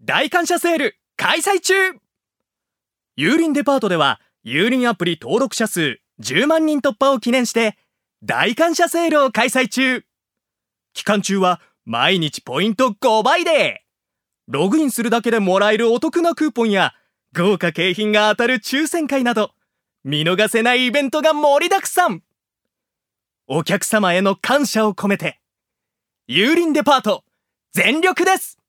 大感謝セール開催中。油林デパートでは油林アプリ登録者数10万人突破を記念して大感謝セールを開催中。期間中は毎日ポイント5倍でログインするだけでもらえるお得なクーポンや豪華景品が当たる抽選会など見逃せないイベントが盛りだくさん。お客様への感謝を込めて油林デパート全力です。